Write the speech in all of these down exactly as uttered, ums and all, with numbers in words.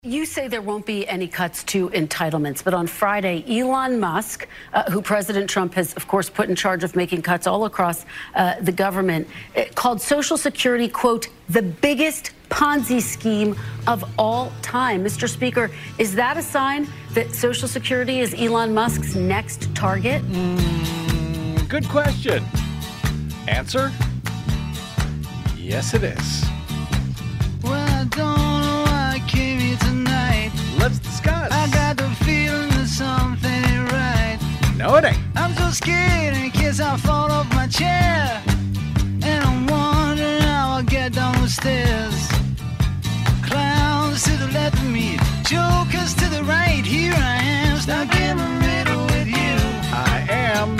You say there won't be any cuts to entitlements, but on Friday, Elon Musk, uh, who President Trump has, of course, put in charge of making cuts all across uh, the government, called Social Security, quote, the biggest Ponzi scheme of all time. Mister Speaker, is that a sign that Social Security is Elon Musk's next target? Mm, good question. Answer? Yes, it is. Well, I don't know why I came here tonight. Let's discuss. I got the feeling that something ain't right. No, it ain't. I'm so scared in case I fall off my chair. And I'm wondering how I'll get down the stairs. Clowns to the left of me, jokers to the right. Here I am, stuck in the middle with you. I am.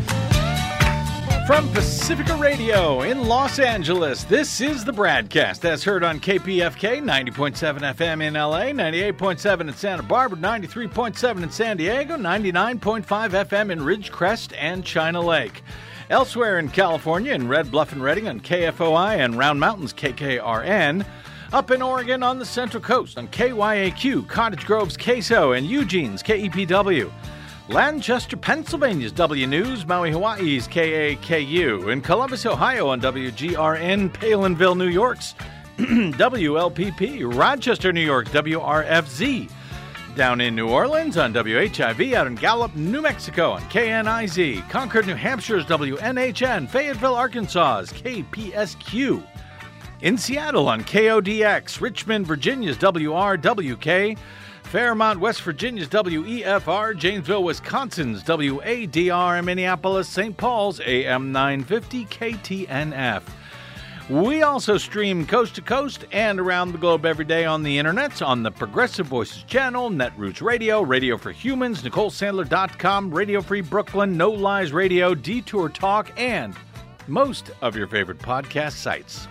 From Pacifica Radio in Los Angeles, this is the Bradcast, as heard on K P F K, ninety point seven F M in L A, ninety-eight point seven in Santa Barbara, ninety-three point seven in San Diego, ninety-nine point five F M in Ridgecrest and China Lake. Elsewhere in California, in Red Bluff and Redding on K F O I and Round Mountains K K R N. Up in Oregon on the Central Coast on K Y A Q, Cottage Grove's K S O, and Eugene's K E P W. Lancaster, Pennsylvania's W News, Maui, Hawaii's K A K U, in Columbus, Ohio on W G R N, Palinville, New York's W L P P, Rochester, New York's W R F Z, down in New Orleans on W H I V, out in Gallup, New Mexico on K N I Z, Concord, New Hampshire's W N H N, Fayetteville, Arkansas's K P S Q, in Seattle on K O D X, Richmond, Virginia's W R W K, Fairmont, West Virginia's W E F R, Janesville, Wisconsin's W A D R, and Minneapolis, Saint Paul's A M nine fifty K T N F. We also stream coast to coast and around the globe every day on the internet, on the Progressive Voices channel, Netroots Radio, Radio for Humans, Nicole Sandler dot com, Radio Free Brooklyn, No Lies Radio, Detour Talk, and most of your favorite podcast sites.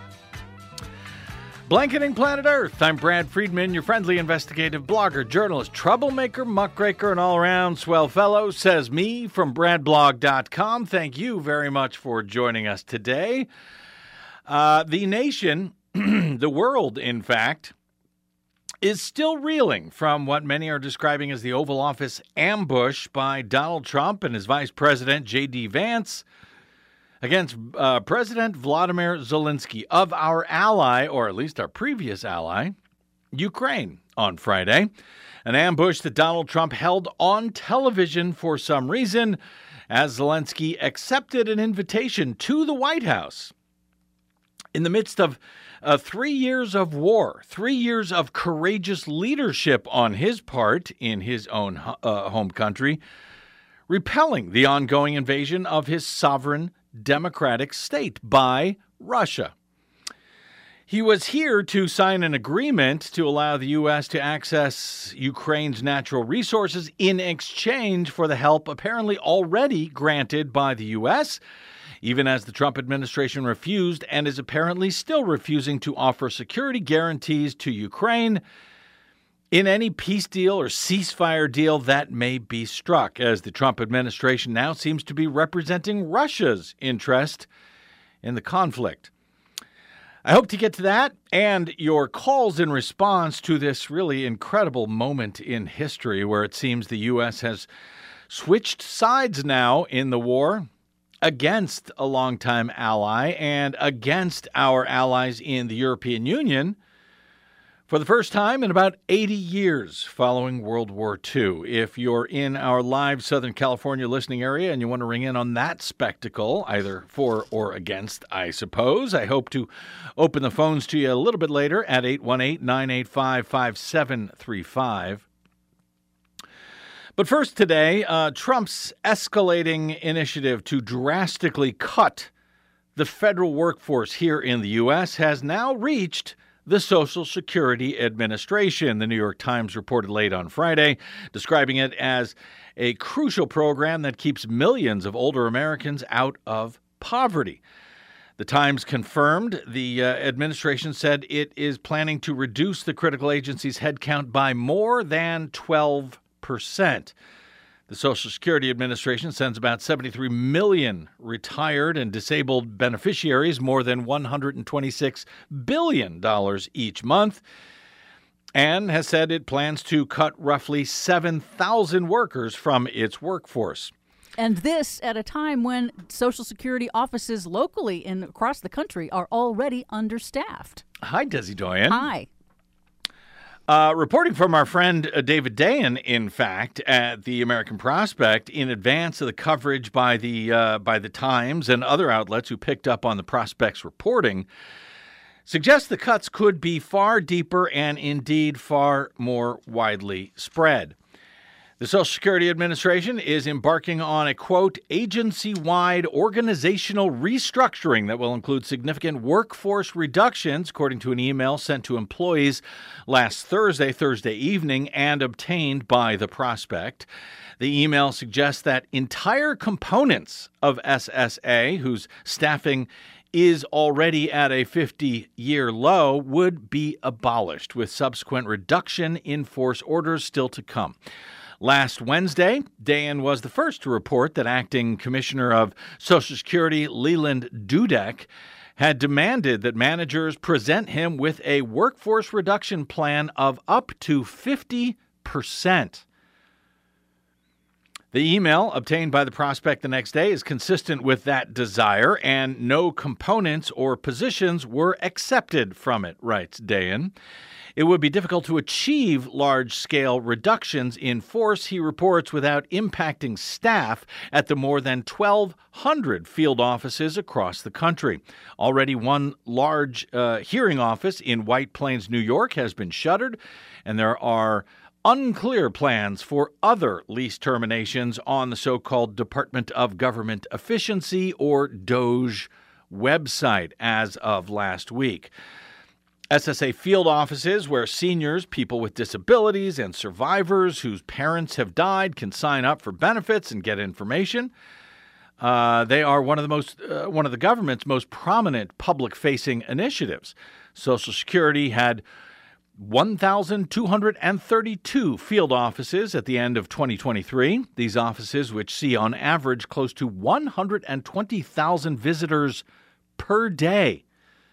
Blanketing Planet Earth, I'm Brad Friedman, your friendly investigative blogger, journalist, troublemaker, muckraker, and all-around swell fellow, says me from brad blog dot com. Thank you very much for joining us today. Uh, the nation, the world, in fact, is still reeling from what many are describing as the Oval Office ambush by Donald Trump and his Vice President, J D Vance, against uh, President Vladimir Zelensky of our ally, or at least our previous ally, Ukraine, on Friday. An ambush that Donald Trump held on television for some reason, as Zelensky accepted an invitation to the White House in the midst of uh, three years of war, three years of courageous leadership on his part in his own uh, home country, repelling the ongoing invasion of his sovereign democratic state by Russia. He was here to sign an agreement to allow the U S to access Ukraine's natural resources in exchange for the help apparently already granted by the U S, even as the Trump administration refused and is apparently still refusing to offer security guarantees to Ukraine in any peace deal or ceasefire deal that may be struck, as the Trump administration now seems to be representing Russia's interest in the conflict. I hope to get to that and your calls in response to this really incredible moment in history where it seems the U S has switched sides now in the war against a longtime ally and against our allies in the European Union, for the first time in about eighty years following World War Two. If you're in our live Southern California listening area and you want to ring in on that spectacle, either for or against, I suppose, I hope to open the phones to you a little bit later at eight one eight, nine eight five, five seven three five. But first today, uh, Trump's escalating initiative to drastically cut the federal workforce here in the U S has now reached the Social Security Administration. The New York Times reported late on Friday, describing it as a crucial program that keeps millions of older Americans out of poverty. The Times confirmed the uh, administration said it is planning to reduce the critical agency's headcount by more than twelve percent. The Social Security Administration sends about seventy-three million retired and disabled beneficiaries more than one hundred twenty-six billion dollars each month. and has said it plans to cut roughly seven thousand workers from its workforce. And this at a time when Social Security offices locally and across the country are already understaffed. Hi, Desi Doyen. Hi. Uh, reporting from our friend uh, David Dayen, in fact, at the American Prospect, in advance of the coverage by the uh, by the Times and other outlets who picked up on the Prospect's reporting, suggests the cuts could be far deeper and indeed far more widely spread. The Social Security Administration is embarking on a, quote, agency-wide organizational restructuring that will include significant workforce reductions, according to an email sent to employees last Thursday, Thursday evening, and obtained by the Prospect. The email suggests that entire components of S S A, whose staffing is already at a fifty-year low, would be abolished, with subsequent reduction in force orders still to come. Last Wednesday, Dayen was the first to report that Acting Commissioner of Social Security Leland Dudek had demanded that managers present him with a workforce reduction plan of up to fifty percent. The email obtained by the Prospect the next day is consistent with that desire, and no components or positions were accepted from it, writes Dayen. It would be difficult to achieve large-scale reductions in force, he reports, without impacting staff at the more than twelve hundred field offices across the country. Already one large uh, hearing office in White Plains, New York, has been shuttered, and there are unclear plans for other lease terminations on the so-called Department of Government Efficiency, or DOGE, website as of last week. S S A field offices where seniors, people with disabilities, and survivors whose parents have died can sign up for benefits and get information. Uh, they are one of the most, uh, one of the government's most prominent public-facing initiatives. Social Security had one thousand two hundred thirty-two field offices at the end of twenty twenty-three. These offices, which see on average close to one hundred twenty thousand visitors per day,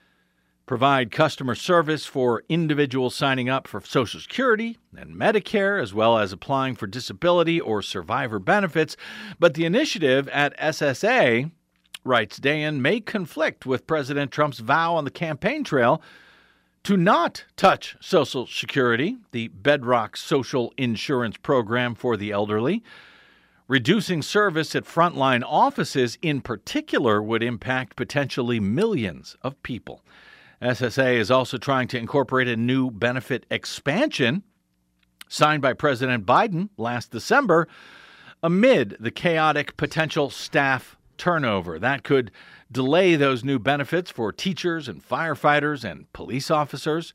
provide customer service for individuals signing up for Social Security and Medicare, as well as applying for disability or survivor benefits. But the initiative at S S A, writes Dayen, may conflict with President Trump's vow on the campaign trail to not touch Social Security, the bedrock social insurance program for the elderly. Reducing service at frontline offices in particular would impact potentially millions of people. S S A is also trying to incorporate a new benefit expansion signed by President Biden last December amid the chaotic potential staff turnover. That could delay those new benefits for teachers and firefighters and police officers.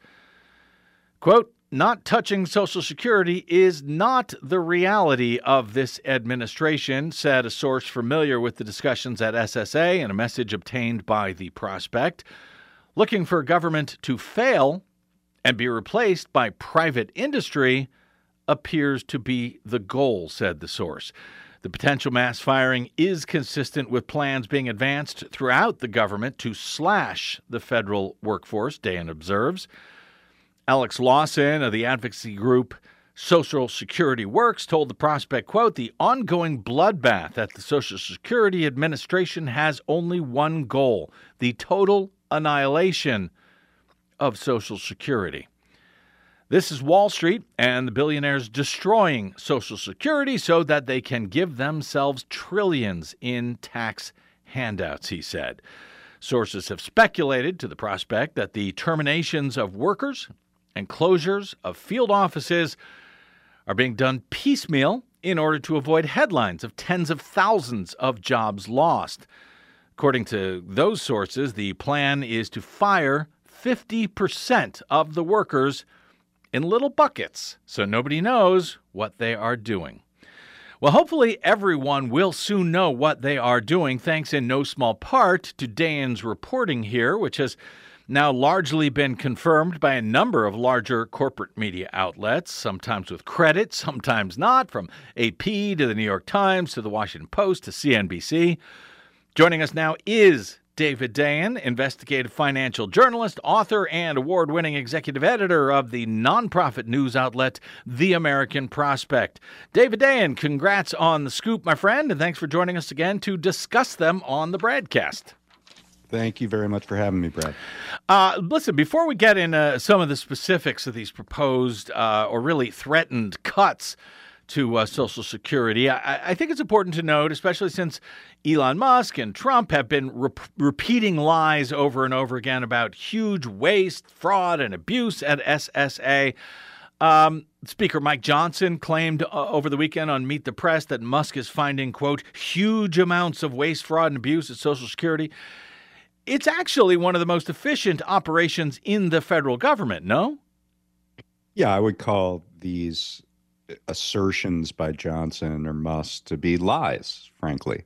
Quote, not touching Social Security is not the reality of this administration, said a source familiar with the discussions at S S A in a message obtained by the Prospect. Looking for government to fail and be replaced by private industry appears to be the goal, said the source. The potential mass firing is consistent with plans being advanced throughout the government to slash the federal workforce, Dayen observes. Alex Lawson of the advocacy group Social Security Works told the Prospect, quote, the ongoing bloodbath at the Social Security Administration has only one goal, the total annihilation of Social Security. This is Wall Street and the billionaires destroying Social Security so that they can give themselves trillions in tax handouts, he said. Sources have speculated to the Prospect that the terminations of workers and closures of field offices are being done piecemeal in order to avoid headlines of tens of thousands of jobs lost. According to those sources, the plan is to fire fifty percent of the workers in little buckets, so nobody knows what they are doing. Well, hopefully everyone will soon know what they are doing, thanks in no small part to Dayen's reporting here, which has now largely been confirmed by a number of larger corporate media outlets, sometimes with credit, sometimes not, from A P to the New York Times to the Washington Post to C N B C. Joining us now is David Dayen, investigative financial journalist, author, and award-winning executive editor of the nonprofit news outlet, The American Prospect. David Dayen, congrats on the scoop, my friend, and thanks for joining us again to discuss them on the BradCast. Thank you very much for having me, Brad. Uh, listen, before we get into some of the specifics of these proposed uh, or really threatened cuts to uh, Social Security, I, I think it's important to note, especially since Elon Musk and Trump have been re- repeating lies over and over again about huge waste, fraud, and abuse at S S A. Um, Speaker Mike Johnson claimed uh, over the weekend on Meet the Press that Musk is finding, quote, huge amounts of waste, fraud, and abuse at Social Security. It's actually one of the most efficient operations in the federal government, no? Yeah, I would call these assertions by Johnson or Musk to be lies, frankly.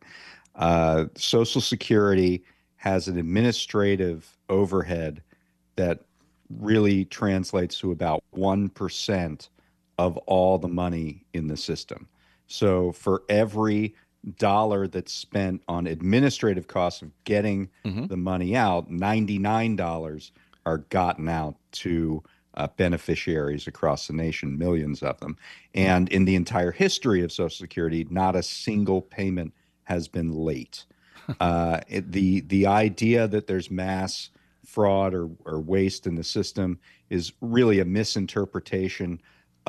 Uh, Social Security has an administrative overhead that really translates to about one percent of all the money in the system. So for every dollar that's spent on administrative costs of getting mm-hmm. the money out, ninety-nine dollars are gotten out to uh, beneficiaries across the nation, millions of them. And in the entire history of Social Security, not a single payment has been late. uh, it, the the idea that there's mass fraud or, or waste in the system is really a misinterpretation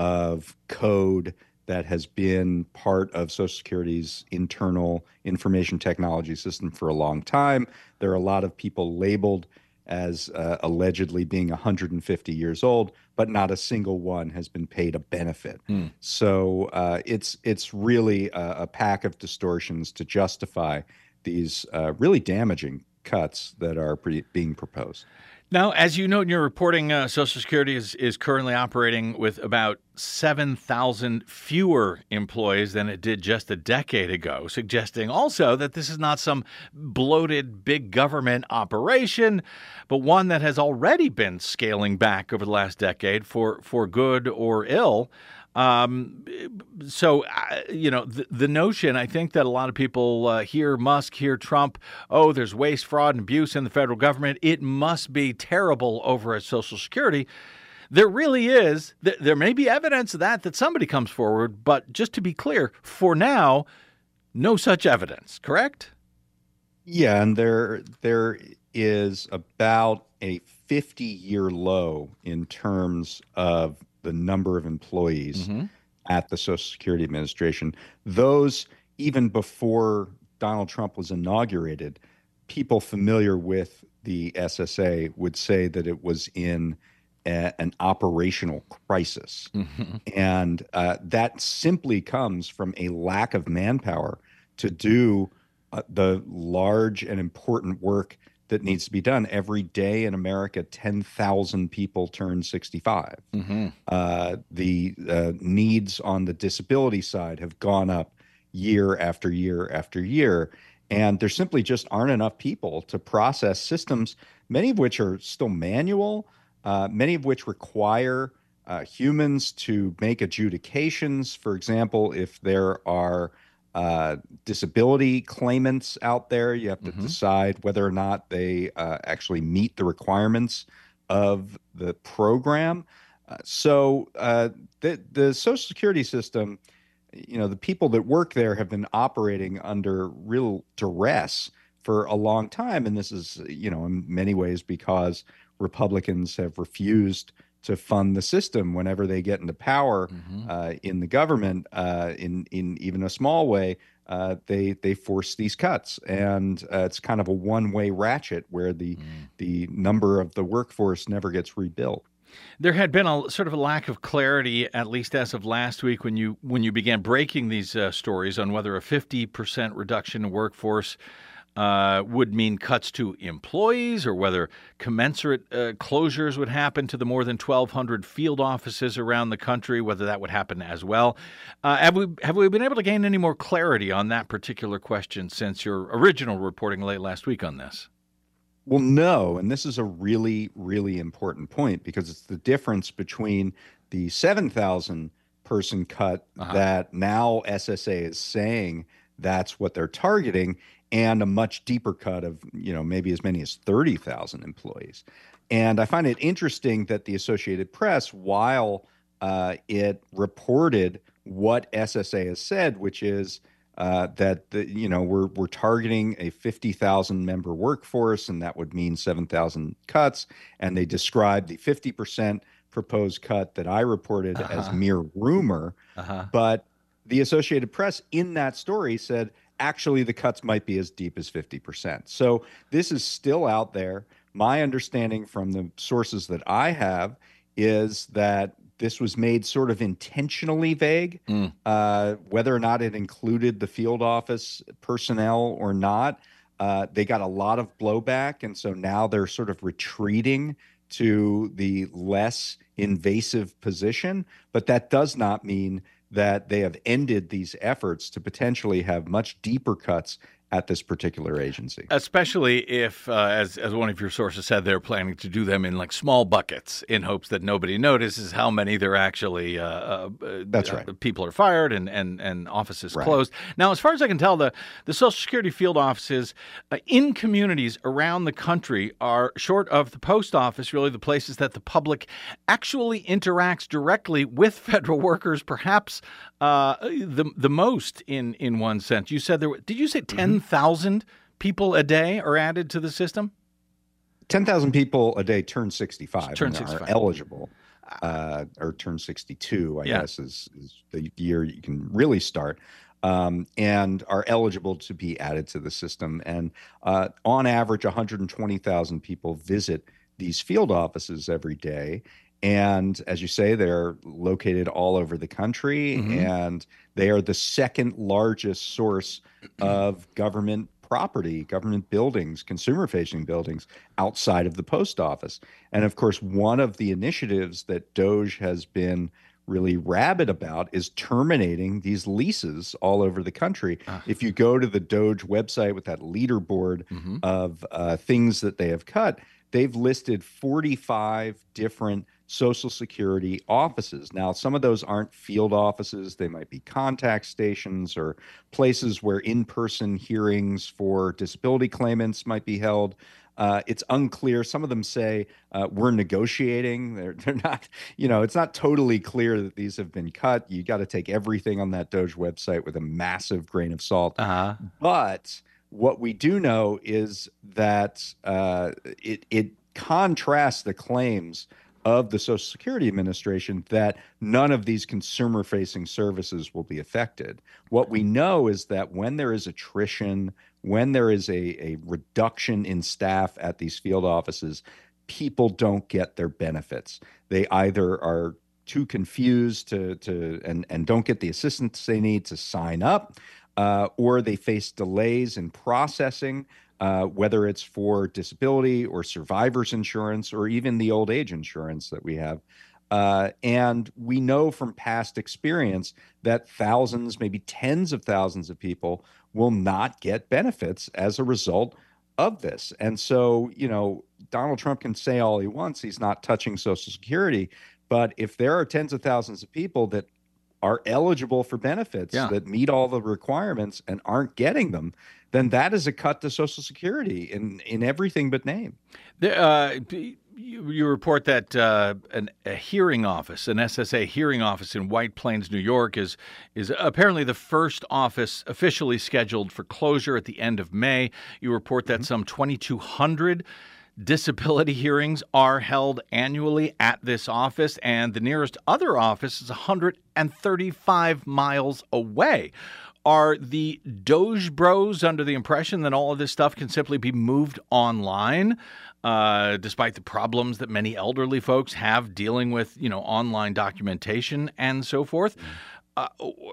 of code that has been part of Social Security's internal information technology system for a long time. There are a lot of people labeled as uh, allegedly being one hundred fifty years old, but not a single one has been paid a benefit. Hmm. So uh, it's it's really a, a pack of distortions to justify these uh, really damaging cuts that are pre- being proposed. Now, as you note in your reporting, uh, Social Security is, is currently operating with about seven thousand fewer employees than it did just a decade ago, suggesting also that this is not some bloated big government operation, but one that has already been scaling back over the last decade for, for good or ill. Um, so, uh, you know, the, the notion, I think that a lot of people uh, hear Musk, hear Trump, oh, there's waste, fraud, and abuse in the federal government. It must be terrible over at Social Security. There really is. Th- there may be evidence of that, that somebody comes forward. But just to be clear, for now, no such evidence, correct? Yeah, and there there is about a fifty-year low in terms of the number of employees mm-hmm. at the Social Security Administration. Those, even before Donald Trump was inaugurated, people familiar with the S S A would say that it was in a, an operational crisis. Mm-hmm. And uh, that simply comes from a lack of manpower to do uh, the large and important work that needs to be done. Every day in America, ten thousand people turn sixty-five. Mm-hmm. Uh, the uh, needs on the disability side have gone up year after year after year. And there simply just aren't enough people to process systems, many of which are still manual, uh, many of which require uh, humans to make adjudications. For example, if there are Uh, disability claimants out there, you have to mm-hmm. decide whether or not they uh, actually meet the requirements of the program. Uh, so uh, the, the Social Security system, you know, the people that work there have been operating under real duress for a long time. And this is, you know, in many ways because Republicans have refused to fund the system whenever they get into power mm-hmm. uh, in the government, uh, in in even a small way, uh, they they force these cuts, and uh, it's kind of a one-way ratchet where the mm. the number of the workforce never gets rebuilt. There had been a sort of a lack of clarity, at least as of last week, when you when you began breaking these uh, stories on whether a fifty percent reduction in workforce Uh, would mean cuts to employees, or whether commensurate uh, closures would happen to the more than twelve hundred field offices around the country, whether that would happen as well. Uh, have we have we been able to gain any more clarity on that particular question since your original reporting late last week on this? Well, no, and this is a really, really important point, because it's the difference between the seven thousand person cut uh-huh. that now S S A is saying that's what they're targeting, and a much deeper cut of, you know, maybe as many as thirty thousand employees. And I find it interesting that the Associated Press, while uh, it reported what S S A has said, which is uh, that the, you know we're we're targeting a fifty thousand member workforce, and that would mean seven thousand cuts. And they described the fifty percent proposed cut that I reported uh-huh. as mere rumor. Uh-huh. But the Associated Press in that story said, actually, the cuts might be as deep as fifty percent. So this is still out there. My understanding from the sources that I have is that this was made sort of intentionally vague, mm. uh, whether or not it included the field office personnel or not. Uh, they got a lot of blowback, and so now they're sort of retreating to the less invasive position. But that does not mean that they have ended these efforts to potentially have much deeper cuts at this particular agency. Especially if, uh, as as one of your sources said, they're planning to do them in like small buckets in hopes that nobody notices how many they're actually, uh, uh, That's right. Uh, people are fired and, and, and offices right. closed. Now, as far as I can tell, the, the Social Security field offices uh, in communities around the country are, short of the post office, really the places that the public actually interacts directly with federal workers, perhaps uh, the the most in, in one sense. You said there were, did you say ten thousand people a day are added to the system? ten thousand people a day turn sixty-five turn and sixty-five. Are eligible, uh, or turn sixty-two, I yeah. guess, is, is the year you can really start, um, and are eligible to be added to the system. And uh, on average, one hundred twenty thousand people visit these field offices every day. And as you say, they're located all over the country, mm-hmm. and they are the second largest source of government property, government buildings, consumer-facing buildings outside of the post office. And of course, one of the initiatives that DOGE has been really rabid about is terminating these leases all over the country. Uh. If you go to the DOGE website with that leaderboard mm-hmm. of uh, things that they have cut, they've listed forty-five different Social Security offices. Now, some of those aren't field offices. They might be contact stations or places where in-person hearings for disability claimants might be held. Uh, it's unclear. Some of them say uh, we're negotiating. They're, they're not, you know, it's not totally clear that these have been cut. You got to take everything on that DOGE website with a massive grain of salt. Uh-huh. But what we do know is that uh, it, it contrasts the claims of the Social Security Administration that none of these consumer-facing services will be affected. What we know is that when there is attrition, when there is a, a reduction in staff at these field offices, people don't get their benefits. They either are too confused to, to and, and don't get the assistance they need to sign up, uh, or they face delays in processing, Uh, whether it's for disability or survivor's insurance or even the old age insurance that we have. Uh, and we know from past experience that thousands, maybe tens of thousands of people will not get benefits as a result of this. And so, you know, Donald Trump can say all he wants, he's not touching Social Security. But if there are tens of thousands of people that are eligible for benefits yeah. that meet all the requirements and aren't getting them, then that is a cut to Social Security in, in everything but name. The, uh, you, you report that uh, an, a hearing office, an S S A hearing office in White Plains, New York, is is apparently the first office officially scheduled for closure at the end of May. You report that mm-hmm. some twenty-two hundred disability hearings are held annually at this office, and the nearest other office is one hundred thirty-five miles away. Are the Doge Bros under the impression that all of this stuff can simply be moved online, uh, despite the problems that many elderly folks have dealing with, you know, online documentation and so forth? Uh,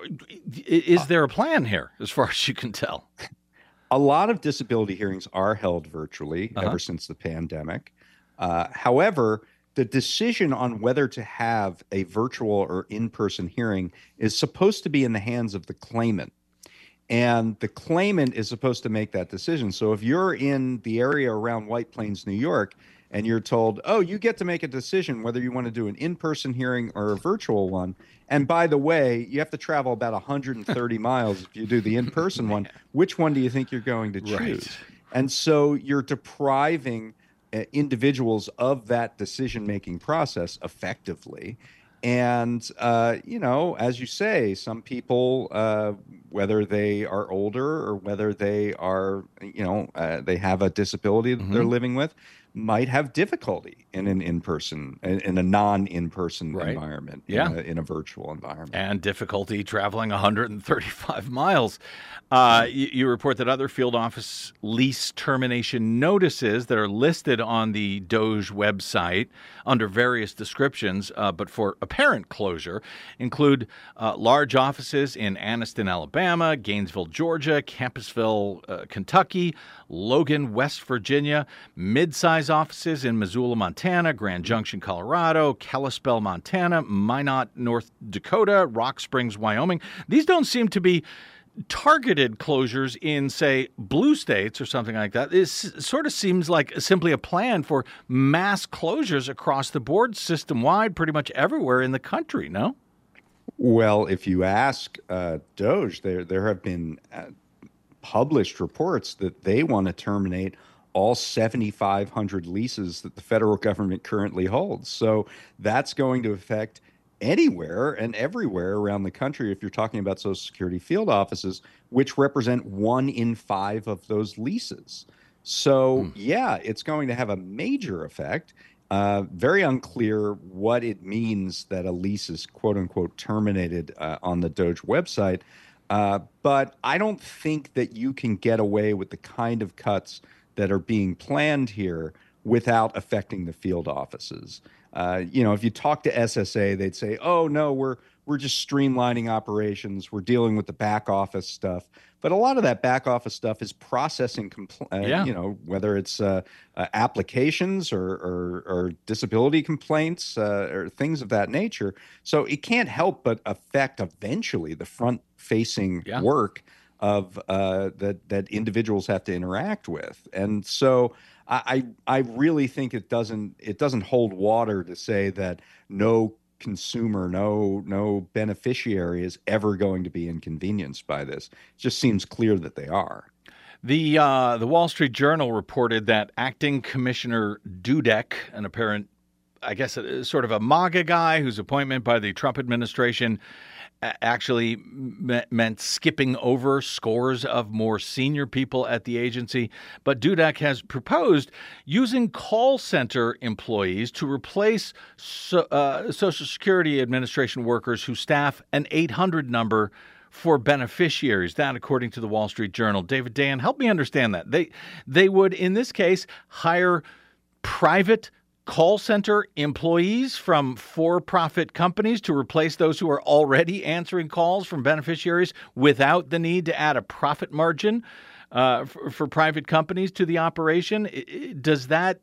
is there a plan here, as far as you can tell? A lot of disability hearings are held virtually uh-huh. ever since the pandemic. Uh, however, the decision on whether to have a virtual or in-person hearing is supposed to be in the hands of the claimant. And the claimant is supposed to make that decision. So if you're in the area around White Plains, New York, and you're told, oh, you get to make a decision whether you want to do an in-person hearing or a virtual one. And by the way, you have to travel about one hundred thirty miles if you do the in-person one. Which one do you think you're going to choose? Right. And so you're depriving uh, individuals of that decision-making process effectively. And, uh, you know, as you say, some people, uh, whether they are older or whether they are, you know, uh, they have a disability that Mm-hmm. they're living with, might have difficulty in an in-person, in in a non-in-person Right. environment, Yeah. in, a, in a virtual environment. And difficulty traveling one hundred thirty-five miles. Uh, you, you report that other field office lease termination notices that are listed on the DOJ website under various descriptions, uh, but for apparent closure, include uh, large offices in Anniston, Alabama, Gainesville, Georgia, Campbellsville, uh, Kentucky, Logan, West Virginia, mid-size offices in Missoula, Montana, Grand Junction, Colorado, Kalispell, Montana, Minot, North Dakota, Rock Springs, Wyoming. These don't seem to be targeted closures in, say, blue states or something like that. It sort of seems like simply a plan for mass closures across the board, system-wide, pretty much everywhere in the country, no? Well, if you ask uh, DOJ, there there have been uh, published reports that they want to terminate all seventy-five hundred leases that the federal government currently holds. So that's going to affect anywhere and everywhere around the country if you're talking about Social Security field offices, which represent one in five of those leases. So, yeah, it's going to have a major effect. Uh, very unclear what it means that a lease is quote unquote terminated uh, on the DOJ website. Uh, but I don't think that you can get away with the kind of cuts that are being planned here without affecting the field offices. Uh, you know, if you talk to S S A, they'd say, "Oh no, we're we're just streamlining operations. We're dealing with the back office stuff." But a lot of that back office stuff is processing, compl- uh, Yeah. you know, whether it's uh, uh, applications or, or, or disability complaints uh, or things of that nature. So it can't help but affect eventually the front-facing Yeah. work of uh, that that individuals have to interact with. And so I I really think it doesn't it doesn't hold water to say that no consumer, no no beneficiary is ever going to be inconvenienced by this. It just seems clear that they are. The uh, the Wall Street Journal reported that acting Commissioner Dudek, an apparent, I guess, a, sort of a MAGA guy whose appointment by the Trump administration actually me- meant skipping over scores of more senior people at the agency. But Dudek has proposed using call center employees to replace so, uh, Social Security Administration workers who staff an eight hundred number for beneficiaries. That, according to the Wall Street Journal. David Dayen, help me understand that. They, they would, in this case, hire private call center employees from for-profit companies to replace those who are already answering calls from beneficiaries without the need to add a profit margin uh, for, for private companies to the operation. Does that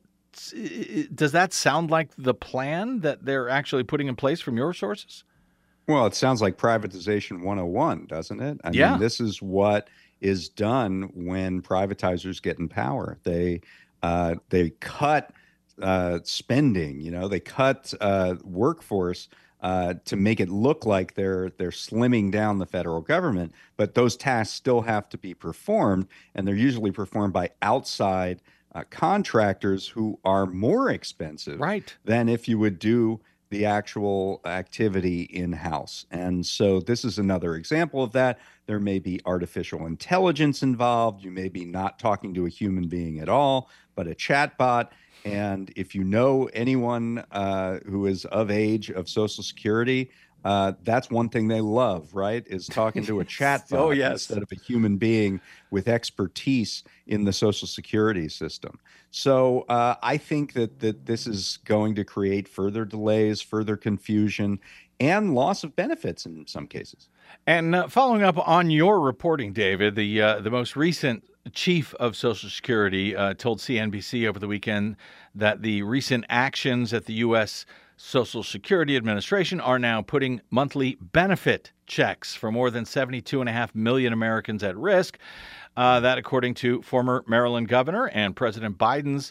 does that sound like the plan that they're actually putting in place from your sources? Well, it sounds like privatization one oh one, doesn't it? I Yeah. mean, this is what is done when privatizers get in power. They uh, they cut uh, spending, you know, they cut uh, workforce uh, to make it look like they're they're slimming down the federal government, but those tasks still have to be performed, and they're usually performed by outside uh, contractors who are more expensive Right. than if you would do the actual activity in-house. And so this is another example of that. There may be artificial intelligence involved. You may be not talking to a human being at all, but a chatbot. And if you know anyone uh, who is of age of Social Security, uh, that's one thing they love, right? Is talking to a chatbot Oh, yes. instead of a human being with expertise in the Social Security system. So uh, I think that that this is going to create further delays, further confusion, and loss of benefits in some cases. And uh, following up on your reporting, David, the uh, the most recent chief of Social Security uh, told C N B C over the weekend that the recent actions at the U S Social Security Administration are now putting monthly benefit checks for more than seventy-two point five million Americans at risk. Uh, that, according to former Maryland governor and President Biden's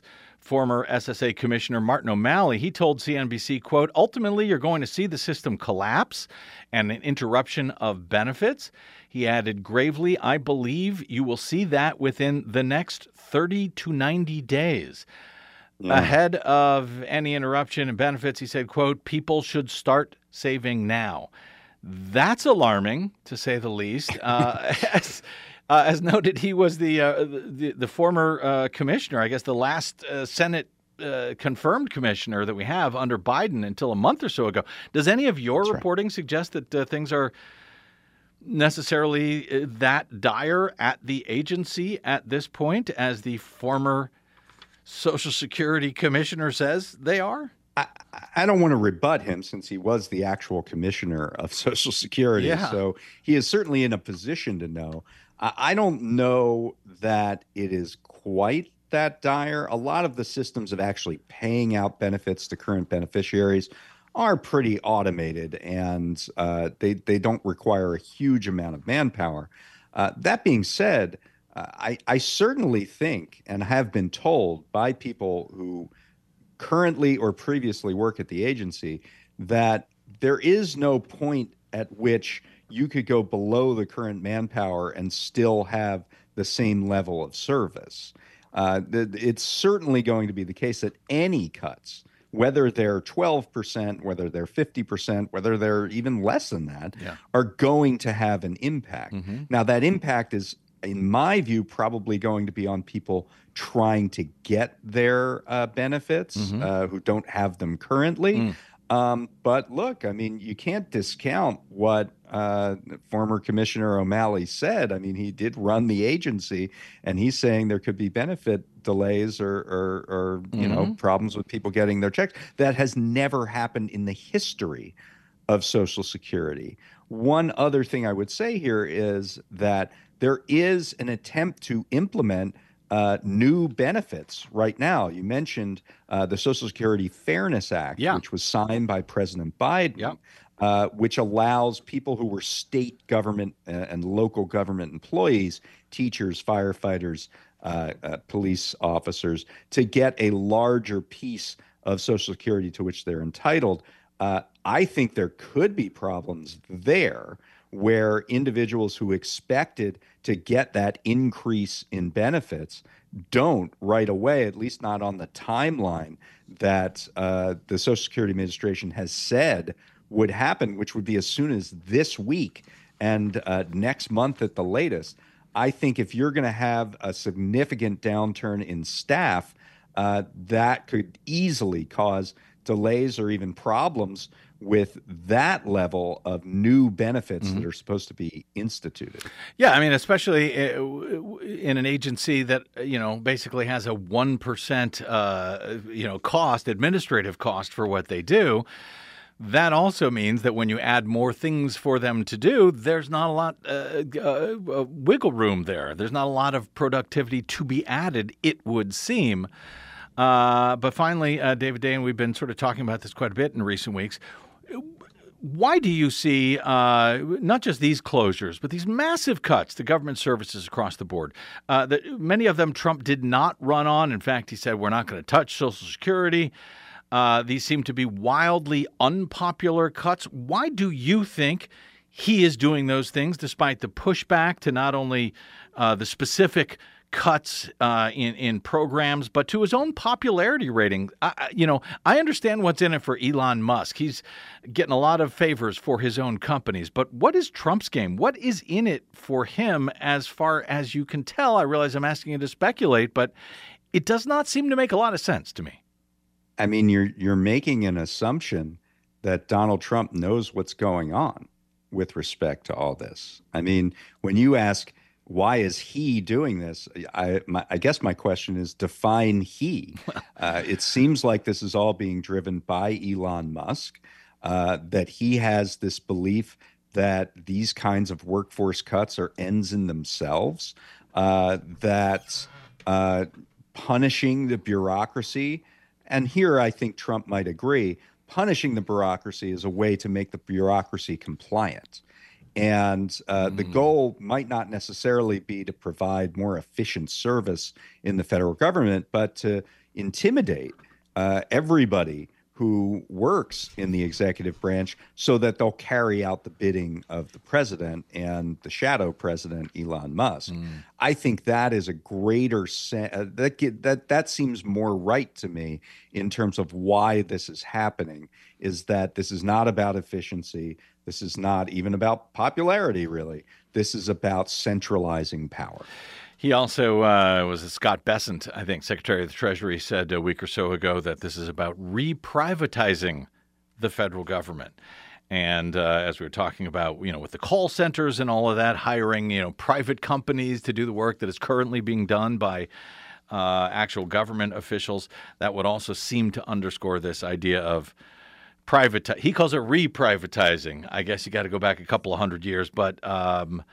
Former S S A Commissioner Martin O'Malley, he told C N B C, quote, ultimately, you're going to see the system collapse and an interruption of benefits. He added gravely, I believe you will see that within the next thirty to ninety days. Yeah. Ahead of any interruption in benefits, he said, quote, people should start saving now. That's alarming, to say the least. Uh, as, uh, as noted, he was the uh, the, the former uh, commissioner, I guess the last uh, Senate uh, confirmed commissioner that we have under Biden until a month or so ago. Does any of your That's reporting right. suggest that uh, things are necessarily that dire at the agency at this point, as the former Social Security commissioner says they are? I, I don't want to rebut him, since he was the actual commissioner of Social Security. Yeah. So he is certainly in a position to know. I, I don't know that it is quite that dire. A lot of the systems of actually paying out benefits to current beneficiaries are pretty automated, and uh, they, they don't require a huge amount of manpower. Uh, that being said, uh, I, I certainly think, and have been told by people who currently or previously work at the agency, that there is no point at which you could go below the current manpower and still have the same level of service. Uh, it's certainly going to be the case that any cuts, whether they're twelve percent, whether they're fifty percent, whether they're even less than that, yeah. are going to have an impact. Mm-hmm. Now, that impact is, in my view, probably going to be on people trying to get their uh, benefits mm-hmm. uh, who don't have them currently. Mm. Um, but look, I mean, you can't discount what uh, former Commissioner O'Malley said. I mean, he did run the agency, and he's saying there could be benefit delays or, or, or you mm-hmm. know, problems with people getting their checks. That has never happened in the history of Social Security. One other thing I would say here is that there is an attempt to implement uh, new benefits right now. You mentioned uh, the Social Security Fairness Act, yeah. which was signed by President Biden, yeah. uh, which allows people who were state government uh, and local government employees, teachers, firefighters, uh, uh, police officers, to get a larger piece of Social Security to which they're entitled. Uh, I think there could be problems there, where individuals who expected to get that increase in benefits don't right away, at least not on the timeline that uh, the Social Security Administration has said would happen, which would be as soon as this week and uh, next month at the latest. I think if you're going to have a significant downturn in staff, uh, that could easily cause delays or even problems with that level of new benefits mm-hmm. that are supposed to be instituted. Yeah, I mean, especially in an agency that, you know, basically has a one percent, uh, you know, cost, administrative cost for what they do. That also means that when you add more things for them to do, there's not a lot uh, uh, wiggle room there. There's not a lot of productivity to be added, it would seem. Uh, but finally, uh, David Day, and we've been sort of talking about this quite a bit in recent weeks, why do you see uh, not just these closures, but these massive cuts to government services across the board? Uh, that many of them Trump did not run on. In fact, he said, we're not going to touch Social Security. Uh, these seem to be wildly unpopular cuts. Why do you think he is doing those things, despite the pushback to not only uh, the specific cuts uh, in, in programs, but to his own popularity rating? I, you know, I understand what's in it for Elon Musk. He's getting a lot of favors for his own companies. But what is Trump's game? What is in it for him as far as you can tell? I realize I'm asking you to speculate, but it does not seem to make a lot of sense to me. I mean, you're you're making an assumption that Donald Trump knows what's going on with respect to all this. I mean, when you ask, why is he doing this? I, my, I guess my question is, define he. Uh, it seems like this is all being driven by Elon Musk, uh, that he has this belief that these kinds of workforce cuts are ends in themselves, uh, that uh, punishing the bureaucracy, and here I think Trump might agree, punishing the bureaucracy is a way to make the bureaucracy compliant. And uh, mm. the goal might not necessarily be to provide more efficient service in the federal government, but to intimidate uh, everybody who works in the executive branch so that they'll carry out the bidding of the president and the shadow president, Elon Musk. Mm. I think that is a greater se- uh, that that that seems more right to me in terms of why this is happening, is that this is not about efficiency. This is not even about popularity, really. This is about centralizing power. He also, uh, was it Scott Bessent, I think, Secretary of the Treasury, said a week or so ago that this is about reprivatizing the federal government. And uh, as we were talking about, you know, with the call centers and all of that, hiring, you know, private companies to do the work that is currently being done by uh, actual government officials, that would also seem to underscore this idea of private. He calls it reprivatizing. I guess you got to go back a couple of hundred years, but um,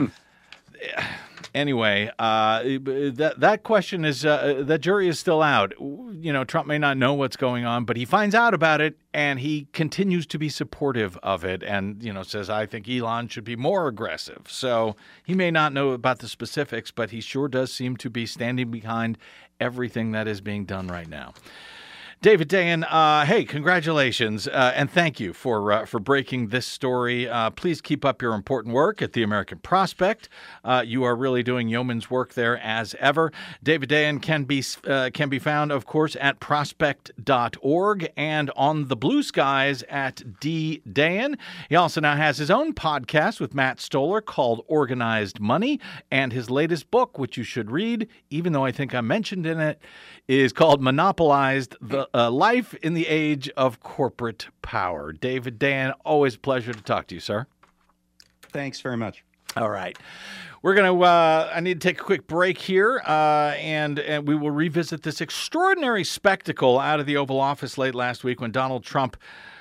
anyway, uh, that that question is uh, that jury is still out. You know, Trump may not know what's going on, but he finds out about it and he continues to be supportive of it, and you know says, "I think Elon should be more aggressive." So he may not know about the specifics, but he sure does seem to be standing behind everything that is being done right now. David Dayen, uh, hey, congratulations, uh, and thank you for uh, for breaking this story. Uh, please keep up your important work at the American Prospect. Uh, you are really doing yeoman's work there as ever. David Dayen can be uh, can be found, of course, at prospect dot org and on the blue skies at D Dayen. He also now has his own podcast with Matt Stoller called Organized Money, and his latest book, which you should read, even though I think I mentioned in it, is called Monopolized: The Uh, Life in the Age of Corporate Power. David Dayen, always a pleasure to talk to you, sir. Thanks very much. All right. We're going to, uh, I need to take a quick break here, uh, and, and we will revisit this extraordinary spectacle out of the Oval Office late last week when Donald Trump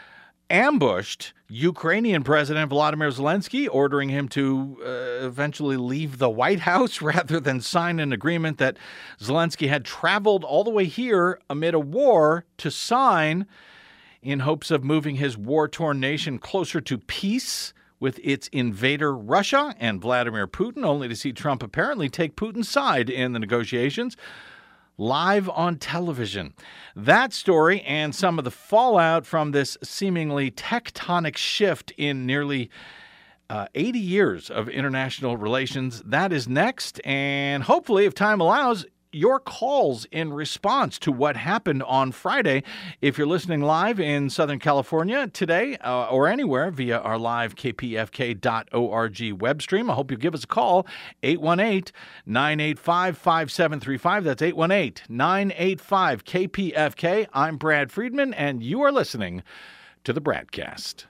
ambushed Ukrainian President Volodymyr Zelensky, ordering him to uh, eventually leave the White House rather than sign an agreement that Zelensky had traveled all the way here amid a war to sign in hopes of moving his war-torn nation closer to peace with its invader Russia and Vladimir Putin, only to see Trump apparently take Putin's side in the negotiations live on television. That story and some of the fallout from this seemingly tectonic shift in nearly uh, eighty years of international relations, that is next. And hopefully, if time allows, your calls in response to what happened on Friday. If you're listening live in Southern California today uh, or anywhere via our live K P F K dot org web stream, I hope you'll give us a call, eight one eight, nine eight five, five seven three five. That's eight one eight, nine eight five, K P F K. I'm Brad Friedman, and you are listening to the Bradcast.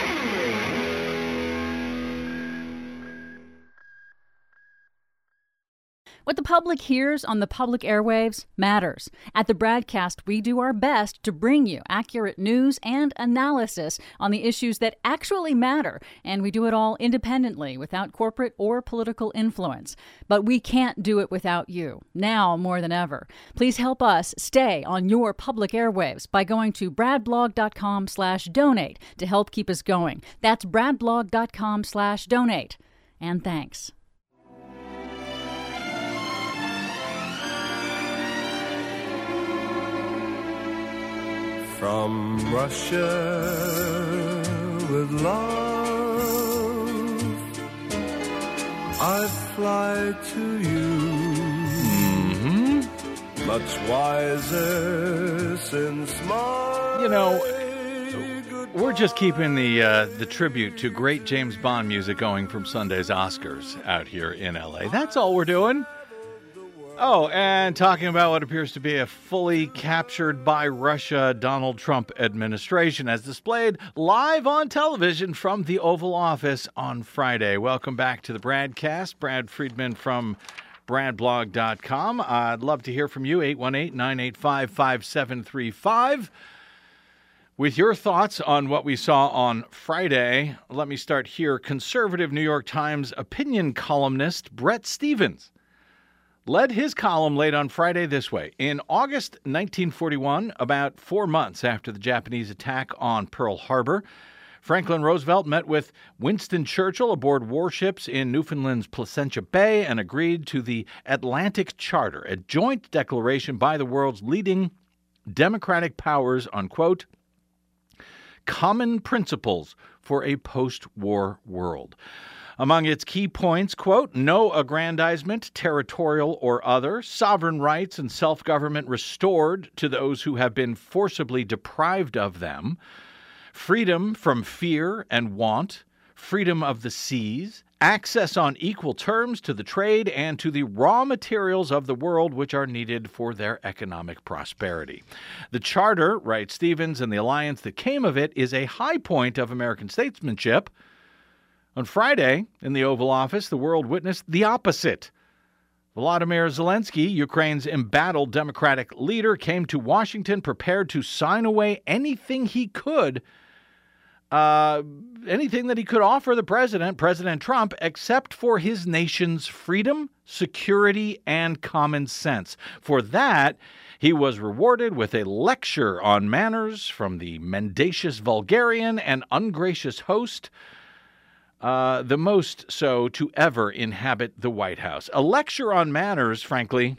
What the public hears on the public airwaves matters. At the Bradcast, we do our best to bring you accurate news and analysis on the issues that actually matter, and we do it all independently, without corporate or political influence. But we can't do it without you, now more than ever. Please help us stay on your public airwaves by going to bradblog.com slash donate to help keep us going. That's bradblog.com slash donate. And thanks. From Russia with love, I fly to you. Mm-hmm. Much wiser since my You know, we're just keeping the uh, the tribute to great James Bond music going from Sunday's Oscars out here in L A. That's all we're doing. Oh, and talking about what appears to be a fully captured by Russia Donald Trump administration as displayed live on television from the Oval Office on Friday. Welcome back to the Bradcast. Brad Friedman from brad blog dot com. I'd love to hear from you, eight one eight, nine eight five, five seven three five. With your thoughts on what we saw on Friday. Let me start here. Conservative New York Times opinion columnist Bret Stephens led his column late on Friday this way. In August nineteen forty-one, about four months after the Japanese attack on Pearl Harbor, Franklin Roosevelt met with Winston Churchill aboard warships in Newfoundland's Placentia Bay and agreed to the Atlantic Charter, a joint declaration by the world's leading democratic powers on, quote, common principles for a post-war world. Among its key points, quote, no aggrandizement, territorial or other, sovereign rights and self-government restored to those who have been forcibly deprived of them, freedom from fear and want, freedom of the seas, access on equal terms to the trade and to the raw materials of the world which are needed for their economic prosperity. The Charter, writes Stevens, and the alliance that came of it is a high point of American statesmanship. On Friday, in the Oval Office, the world witnessed the opposite. Volodymyr Zelensky, Ukraine's embattled democratic leader, came to Washington prepared to sign away anything he could Uh, anything that he could offer the president, President Trump, except for his nation's freedom, security, and common sense. For that, he was rewarded with a lecture on manners from the mendacious vulgarian and ungracious host, uh, the most so to ever inhabit the White House. A lecture on manners, frankly,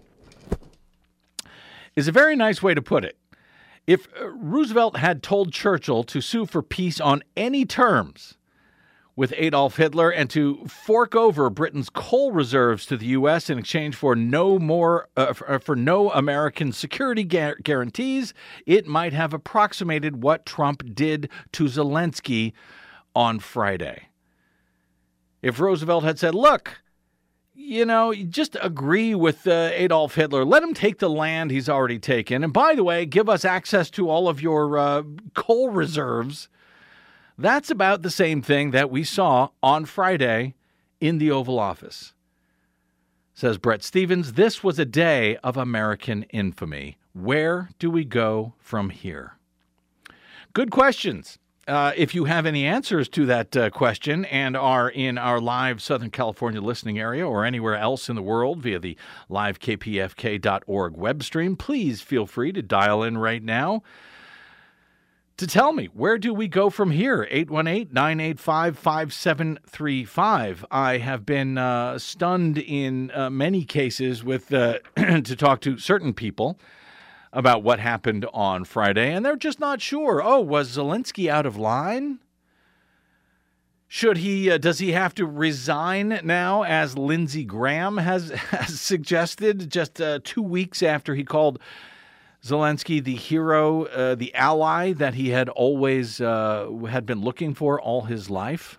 is a very nice way to put it. If Roosevelt had told Churchill to sue for peace on any terms with Adolf Hitler and to fork over Britain's coal reserves to the U S in exchange for no more uh, for, for no American security gu- guarantees, it might have approximated what Trump did to Zelensky on Friday. If Roosevelt had said, look, you know, just agree with uh, Adolf Hitler. Let him take the land he's already taken. And by the way, give us access to all of your uh, coal reserves. That's about the same thing that we saw on Friday in the Oval Office. Says Brett Stevens, this was a day of American infamy. Where do we go from here? Good questions. Uh, if you have any answers to that uh, question and are in our live Southern California listening area or anywhere else in the world via the live K P F K dot org web stream, please feel free to dial in right now to tell me, where do we go from here? eight one eight, nine eight five, five seven three five. I have been uh, stunned in uh, many cases with uh, to talk to certain people about what happened on Friday, and they're just not sure. Oh, was Zelensky out of line? Should he, uh, does he have to resign now, as Lindsey Graham has, has suggested, just uh, two weeks after he called Zelensky the hero, uh, the ally that he had always uh, had been looking for all his life?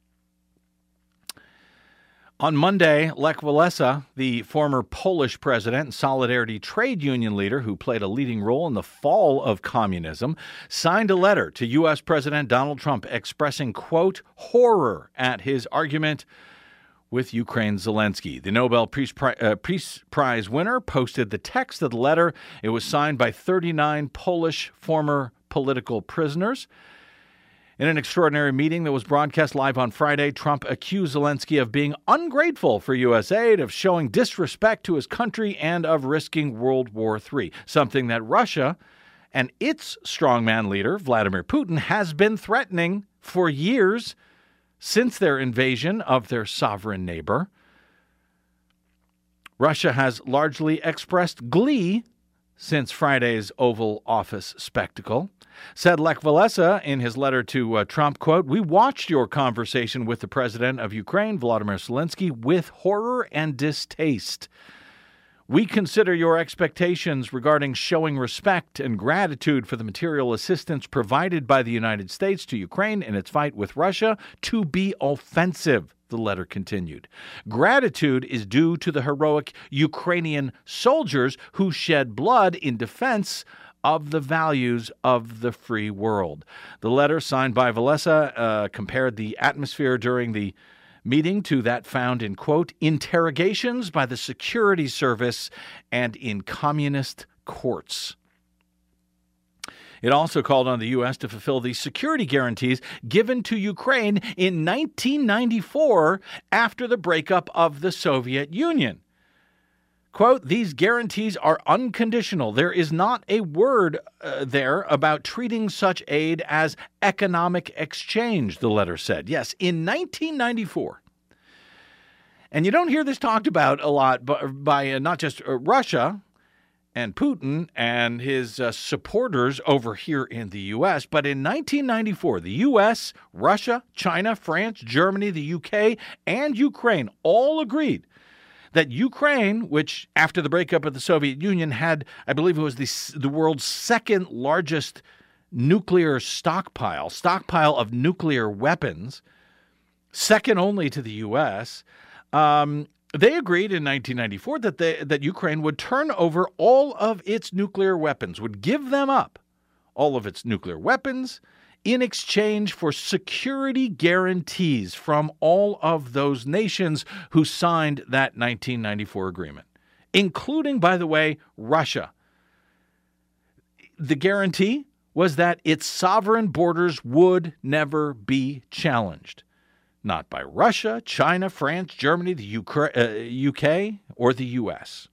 On Monday, Lech Walesa, the former Polish president and Solidarity trade union leader who played a leading role in the fall of communism, signed a letter to U S. President Donald Trump expressing, quote, horror at his argument with Ukraine's Zelensky. The Nobel Peace Prize winner posted the text of the letter. It was signed by thirty-nine Polish former political prisoners. In an extraordinary meeting that was broadcast live on Friday, Trump accused Zelensky of being ungrateful for U S aid, of showing disrespect to his country, and of risking World War Three, something that Russia and its strongman leader, Vladimir Putin, has been threatening for years since their invasion of their sovereign neighbor. Russia has largely expressed glee since Friday's Oval Office spectacle. Said Lech Walesa in his letter to uh, Trump, quote, we watched your conversation with the president of Ukraine, Volodymyr Zelensky, with horror and distaste. We consider your expectations regarding showing respect and gratitude for the material assistance provided by the United States to Ukraine in its fight with Russia to be offensive, the letter continued. Gratitude is due to the heroic Ukrainian soldiers who shed blood in defense of the values of the free world. The letter, signed by Walesa, uh, compared the atmosphere during the meeting to that found in, quote, interrogations by the security service and in communist courts. It also called on the U S to fulfill the security guarantees given to Ukraine in nineteen ninety-four after the breakup of the Soviet Union. Quote, these guarantees are unconditional. There is not a word uh, there about treating such aid as economic exchange, the letter said. Yes, in nineteen ninety-four. And you don't hear this talked about a lot by, by uh, not just uh, Russia and Putin and his uh, supporters over here in the U S, but in nineteen ninety-four, the U S, Russia, China, France, Germany, the U K, and Ukraine all agreed that Ukraine, which after the breakup of the Soviet Union had, I believe it was the, the world's second largest nuclear stockpile, stockpile of nuclear weapons, second only to the U S, um, they agreed in nineteen ninety-four that they, that Ukraine would turn over all of its nuclear weapons, would give them up, all of its nuclear weapons, in exchange for security guarantees from all of those nations who signed that nineteen ninety-four agreement, including, by the way, Russia. The guarantee was that its sovereign borders would never be challenged. Not by Russia, China, France, Germany, the U K, or the U S.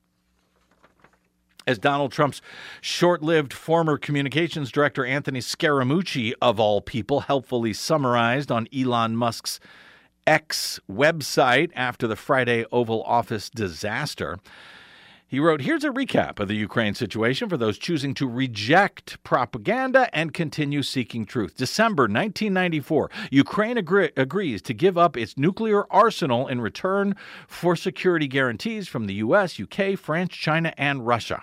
As Donald Trump's short-lived former communications director Anthony Scaramucci, of all people, helpfully summarized on Elon Musk's X website after the Friday Oval Office disaster, he wrote, here's a recap of the Ukraine situation for those choosing to reject propaganda and continue seeking truth. December nineteen ninety-four, Ukraine agree- agrees to give up its nuclear arsenal in return for security guarantees from the U S, U K, France, China, and Russia.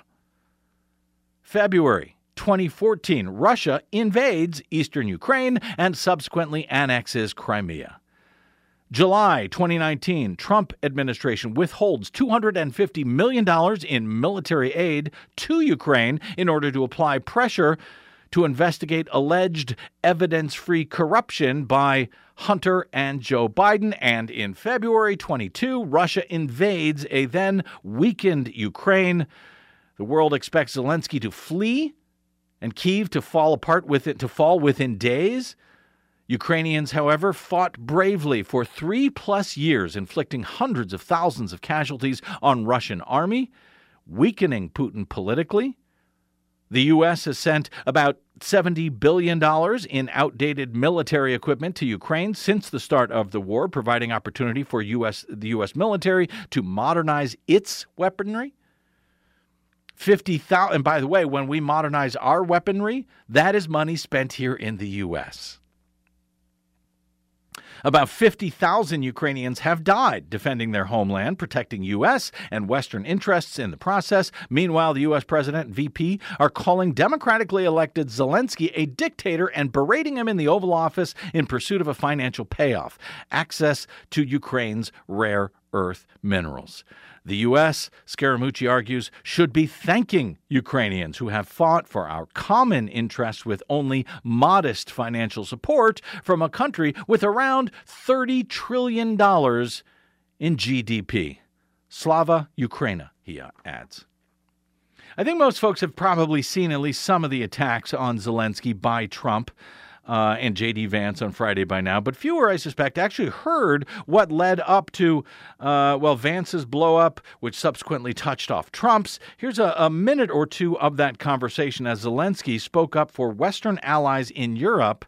February twenty fourteen, Russia invades eastern Ukraine and subsequently annexes Crimea. July twenty nineteen, Trump administration withholds two hundred fifty million dollars in military aid to Ukraine in order to apply pressure to investigate alleged evidence-free corruption by Hunter and Joe Biden. And in February twenty-two, Russia invades a then weakened Ukraine. The world expects Zelensky to flee and Kyiv to fall apart with it, to fall within days. Ukrainians, however, fought bravely for three plus years, inflicting hundreds of thousands of casualties on Russian army, weakening Putin politically. The U S has sent about seventy billion dollars in outdated military equipment to Ukraine since the start of the war, providing opportunity for U S the U S military to modernize its weaponry. fifty thousand, and by the way, when we modernize our weaponry, that is money spent here in the U S. About fifty thousand Ukrainians have died defending their homeland, protecting U S and Western interests in the process. Meanwhile, the U S president and V P are calling democratically elected Zelensky a dictator and berating him in the Oval Office in pursuit of a financial payoff, access to Ukraine's rare earth minerals. The U S, Scaramucci argues, should be thanking Ukrainians who have fought for our common interests with only modest financial support from a country with around thirty trillion dollars in G D P. Slava Ukraina, he adds. I think most folks have probably seen at least some of the attacks on Zelensky by Trump Uh, and J D Vance on Friday by now, but fewer, I suspect, actually heard what led up to, uh, well, Vance's blow-up, which subsequently touched off Trump's. Here's a, a minute or two of that conversation as Zelensky spoke up for Western allies in Europe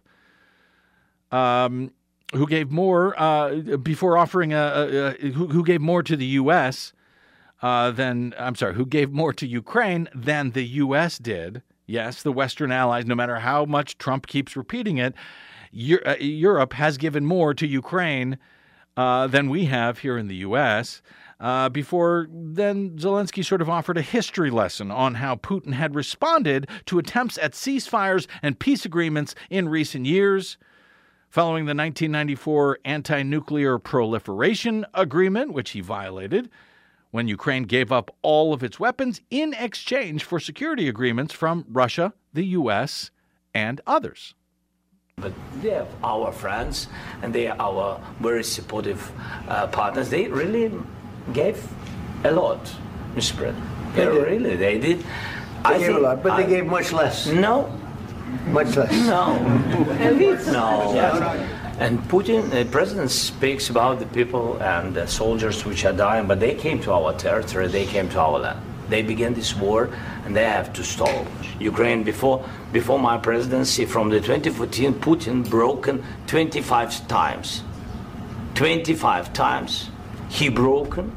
um, who gave more, uh, before offering, a, a, a who, who gave more to the U S uh, than, I'm sorry, who gave more to Ukraine than the U S did. Yes, the Western allies, no matter how much Trump keeps repeating it, Europe has given more to Ukraine uh, than we have here in the U S. Uh, before then, Zelensky sort of offered a history lesson on how Putin had responded to attempts at ceasefires and peace agreements in recent years. Following the nineteen ninety-four anti-nuclear proliferation agreement, which he violated, when Ukraine gave up all of its weapons in exchange for security agreements from Russia, the U S, and others. But they are our friends, and they are our very supportive uh, partners. They really gave a lot, Mister President. They They did. really, they did. They I gave think a lot, but I, they gave much less. No, Much less. no, no. And Putin, the president, speaks about the people and the soldiers which are dying, but they came to our territory, they came to our land. They began this war, and they have to stop. Ukraine, before before my presidency, from the twenty fourteen, Putin broken twenty-five times. twenty-five times he broken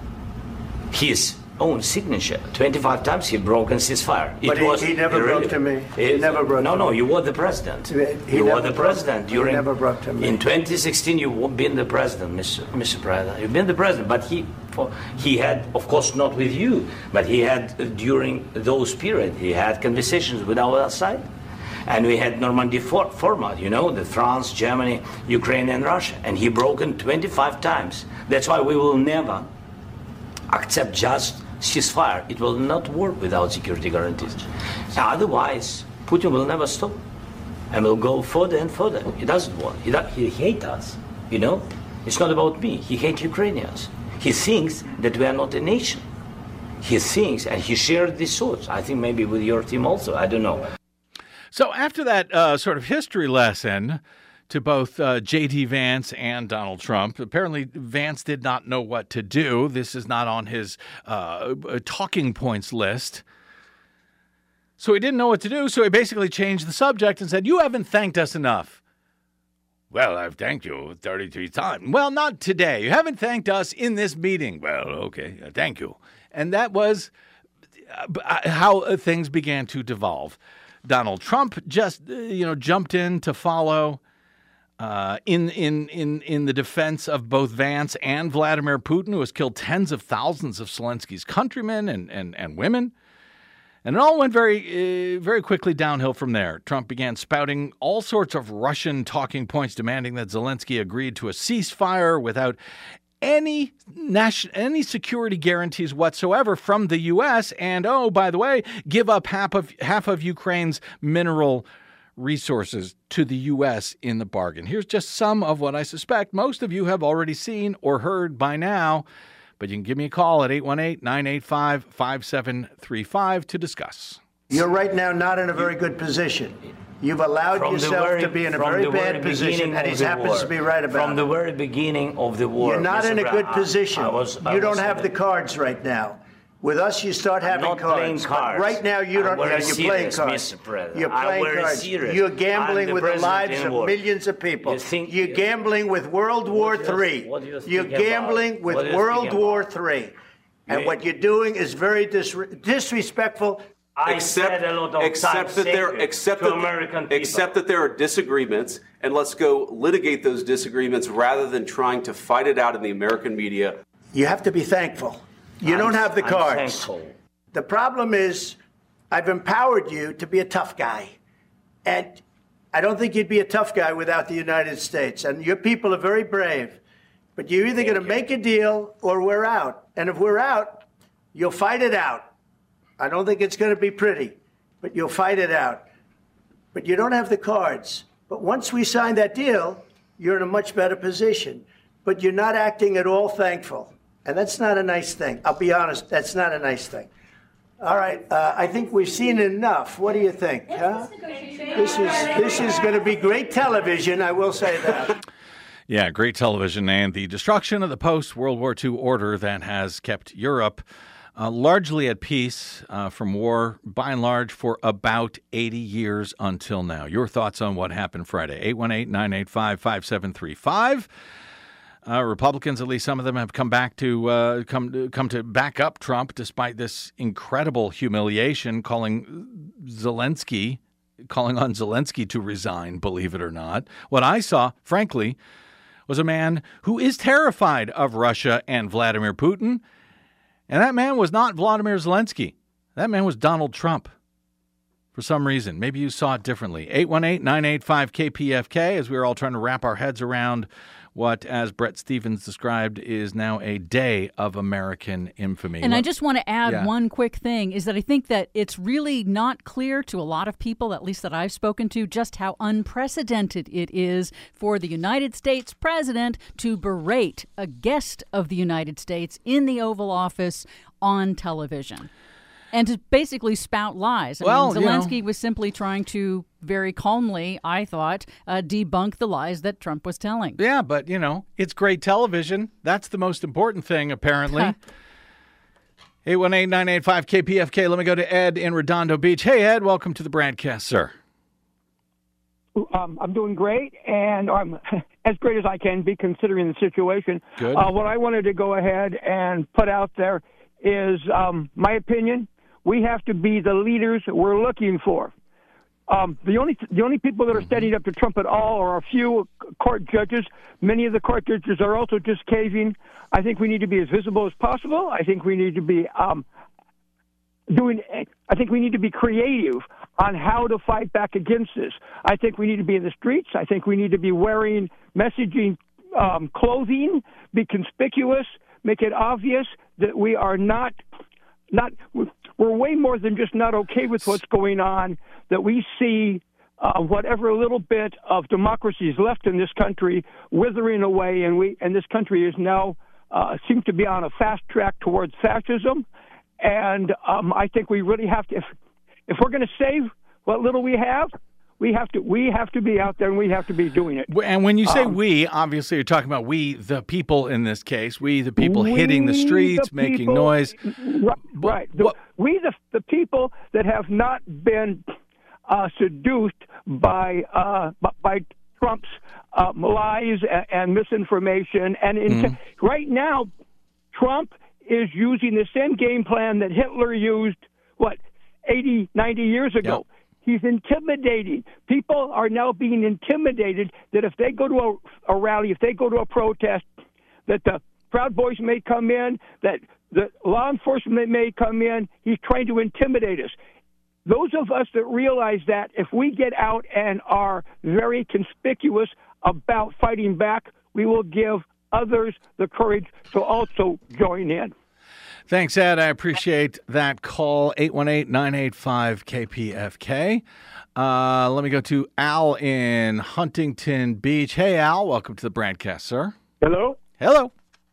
his own signature. twenty-five times he broken ceasefire. But it he, was he never really, broke to me. He it, never broke no, to no, me. you were the president. He you never were the broke- president he during. never broke to me. In twenty sixteen, you've been the president, Mister Mister President. You've been the president, but he, for, he had, of course, not with you, but he had uh, during those period, he had conversations with our side. And we had Normandy for, format, you know, the France, Germany, Ukraine, and Russia. And he broken twenty-five times. That's why we will never accept just ceasefire. It will not work without security guarantees. Otherwise, Putin will never stop and will go further and further. He doesn't want. He, do, he hates us, you know. It's not about me. He hates Ukrainians. He thinks that we are not a nation. He thinks, and he shared these thoughts. I think maybe with your team also. I don't know. So after that uh, sort of history lesson to both uh, J D. Vance and Donald Trump, apparently Vance did not know what to do. This is not on his uh, talking points list. So he didn't know what to do, so he basically changed the subject and said, "You haven't thanked us enough." "Well, I've thanked you thirty-three times. "Well, not today. You haven't thanked us in this meeting." "Well, okay, thank you." And that was how things began to devolve. Donald Trump just, you know, jumped in to follow uh, in in in in the defense of both Vance and Vladimir Putin, who has killed tens of thousands of Zelensky's countrymen and and, and women. And it all went very, uh, very quickly downhill from there. Trump began spouting all sorts of Russian talking points, demanding that Zelensky agreed to a ceasefire without any national, any security guarantees whatsoever from the U S, and oh, by the way, give up half of half of Ukraine's mineral resources to the U S in the bargain. Here's just some of what I suspect most of you have already seen or heard by now, but you can give me a call at eight one eight, nine eight five, five seven three five to discuss. You're right now not in a very good position. You've allowed From yourself very, to be in a from very the bad very position, and he happens war, to be right about From it. the very beginning of the war. You're not Mister in a good Brown, position. I was, I you don't was have the cards right now. With us, you start I'm having not cards. playing But cards. right now, you I'm don't. very Yeah, you're serious, playing cards. Mister President. You're I'm playing very cards. serious. You're I'm gambling the with the president lives in of war. millions of people. You think- You're gambling with World War do you- Three. what do you You're speak about? gambling with What do you World speak War about? Three, and You- what you're doing is very dis- disrespectful. I Except, said a lot of except times that there, sacred except to that, American people. except that there are disagreements, and let's go litigate those disagreements rather than trying to fight it out in the American media. You have to be thankful. You I'm- don't have the I'm cards. thankful. The problem is, I've empowered you to be a tough guy. And I don't think you'd be a tough guy without the United States. And your people are very brave. But you're either going to make a deal or we're out. And if we're out, you'll fight it out. I don't think it's going to be pretty, but you'll fight it out. But you don't have the cards. But once we sign that deal, you're in a much better position. But you're not acting at all thankful. And that's not a nice thing. I'll be honest, that's not a nice thing. All right, uh, I think we've seen enough. What do you think? Huh? This is this is going to be great television, I will say that. Yeah, great television and the destruction of the post-World War Two order that has kept Europe uh, largely at peace uh, from war, by and large, for about eighty years until now. Your thoughts on what happened Friday? eight one eight, nine eight five, five seven three five. Uh, Republicans, at least some of them, have come back to uh, come to, come to back up Trump despite this incredible humiliation, calling Zelensky, calling on Zelensky to resign, believe it or not. What I saw, frankly, was a man who is terrified of Russia and Vladimir Putin. And that man was not Vladimir Zelensky. That man was Donald Trump. For some reason. Maybe you saw it differently. eight one eight, nine eight five, K P F K, as we were all trying to wrap our heads around what, as Brett Stevens described, is now a day of American infamy. And I just want to add Yeah. one quick thing, is that I think that it's really not clear to a lot of people, at least that I've spoken to, just how unprecedented it is for the United States president to berate a guest of the United States in the Oval Office on television. And to basically spout lies. I Well, mean, you know- Zelensky was simply trying to very calmly, I thought, uh, debunk the lies that Trump was telling. Yeah, but, you know, it's great television. That's the most important thing, apparently. eight one eight, nine eight five, K P F K. Let me go to Ed in Redondo Beach. Hey, Ed, welcome to the broadcast, sir. Um, I'm doing great, and I'm as great as I can be considering the situation. Good. Uh, what I wanted to go ahead and put out there is um, my opinion. We have to be the leaders we're looking for. Um, the only the only people that are standing up to Trump at all are a few court judges. Many of the court judges are also just caving. I think we need to be as visible as possible. I think we need to be um, doing. I think we need to be creative on how to fight back against this. I think we need to be in the streets. I think we need to be wearing messaging um, clothing, be conspicuous, make it obvious that we are not not. We're way more than just not okay with what's going on, that we see uh, whatever little bit of democracy is left in this country withering away, and we and this country is now uh, seems to be on a fast track towards fascism. And um, I think we really have to, if, if we're going to save what little we have, we have to we have to be out there and we have to be doing it. And when you say Um, we, obviously you're talking about we, the people in this case, we, the people We, hitting the streets, the making people- noise. Right. right. The, what- we, the, the people that have not been uh, seduced by uh, by, by Trump's uh, lies and, and misinformation. And in Mm-hmm. right now, Trump is using the same game plan that Hitler used, what, eighty, ninety years ago. Yep. He's intimidating. People are now being intimidated that if they go to a, a rally, if they go to a protest, that the Proud Boys may come in, that the law enforcement may come in. He's trying to intimidate us. Those of us that realize that if we get out and are very conspicuous about fighting back, we will give others the courage to also join in. Thanks, Ed. I appreciate that call. eight one eight, nine eight five, K P F K. Uh, let me go to Al in Huntington Beach. Hey, Al. Welcome to the broadcast, sir. Hello? Hello.